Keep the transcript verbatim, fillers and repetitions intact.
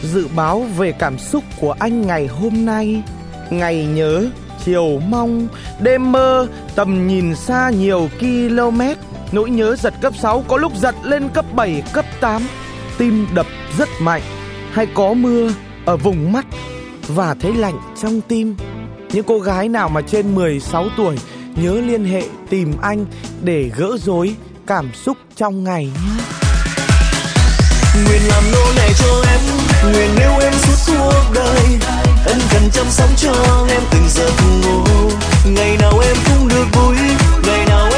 dự báo về cảm xúc của anh ngày hôm nay. Ngày nhớ, chiều mong, đêm mơ, tầm nhìn xa nhiều km. Nỗi nhớ giật cấp sáu, có lúc giật lên cấp bảy, cấp tám. Tim đập rất mạnh, hay có mưa ở vùng mắt và thấy lạnh trong tim. Những cô gái nào mà trên mười sáu tuổi nhớ liên hệ tìm anh để gỡ rối cảm xúc trong ngày nhé. Nguyện làm nô lệ cho em, nguyện yêu em suốt cuộc đời. Ân cần chăm sóc cho em từng giấc ngủ. Ngày nào em cũng được vui, ngày nào